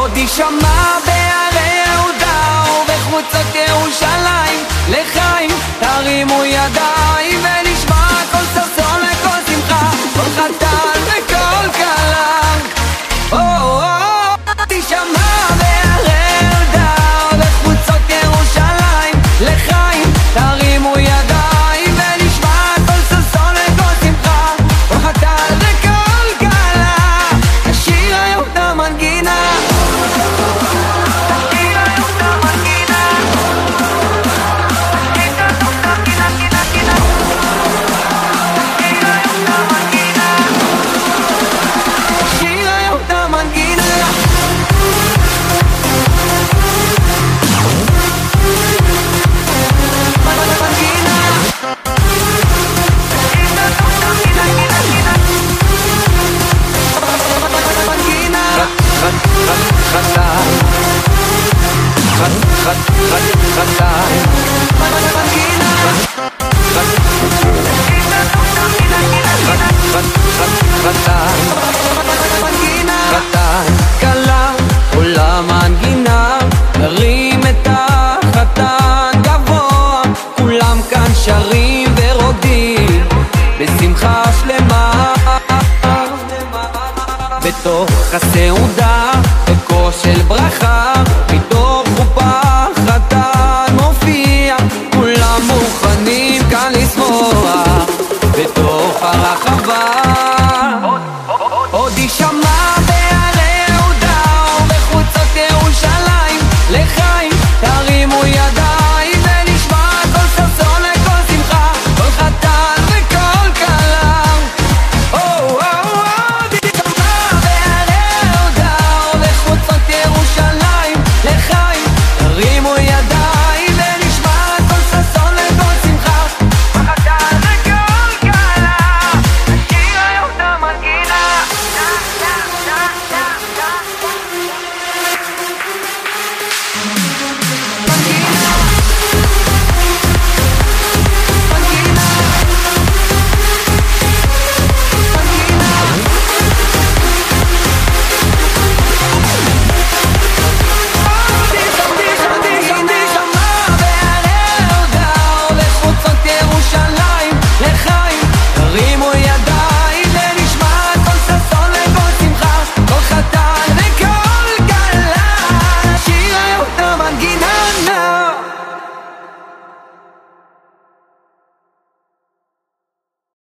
עוד יישמע בערי יהודה ובחוצות ירושלים לחיים, תרימו ידיים ונשמע כל ששון וכל שמחה, כל חתן וכל כלה. תשמע בערי יהודה ובחוצות ירושלים לחיים, תרימו ידיים ונשמע כל ששון וכל שמחה, כל חתן וכל כלה. השיר היום את המנגינה, כלה עולה מנגינה, מרים את החתן גבוה, כולם כאן שרים ורוקדים בשמחה שלמה. בתוך הסעודה בקול של ברכה